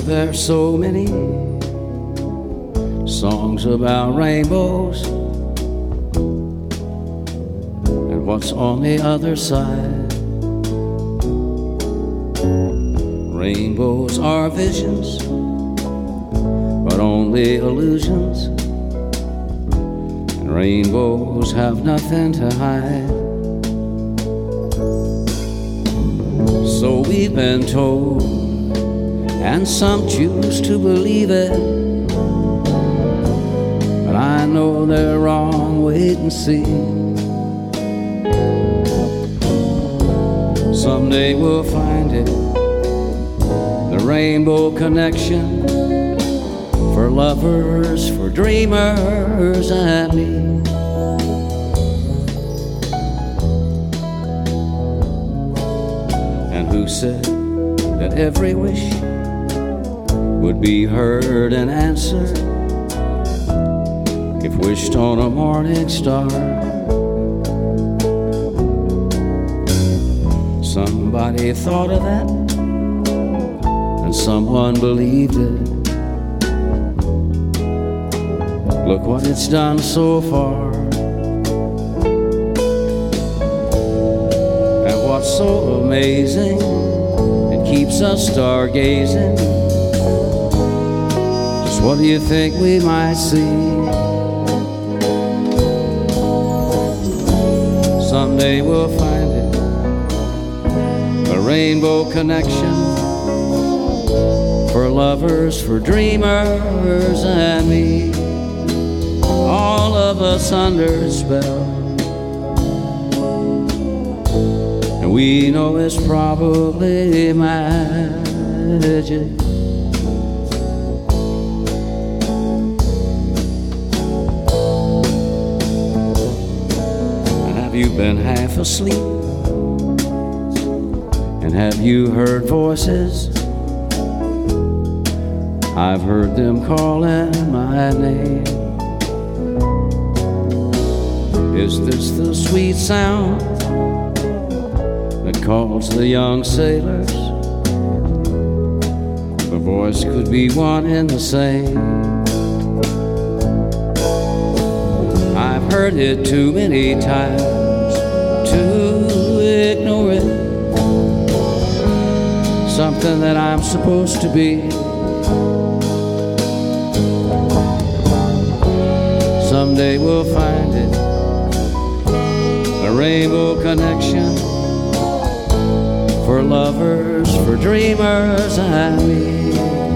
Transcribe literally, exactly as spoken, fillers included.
There's so many songs about rainbows and what's on the other side. Rainbows are visions, but only illusions, and rainbows have nothing to hide. So we've been told, and some choose to believe it, but I know they're wrong. Wait and see. Someday we'll find it, the rainbow connection, for lovers, for dreamers and me. And who said that every wish would be heard and answered if wished on a morning star? Somebody thought of that, and someone believed it. Look what it's done so far. And what's so amazing, it keeps us stargazing. Just what do you think we might see? Someday we'll find it, a rainbow connection, for lovers, for dreamers and me. All of us under a spell, and we know it's probably magic. And have you been half asleep? And have you heard voices? I've heard them calling my name. Is this the sweet sound that calls the young sailors? The voice could be one and the same. I've heard it too many times to ignore it. Something that I'm supposed to be. Someday we'll find it, a rainbow connection, for lovers, for dreamers and me.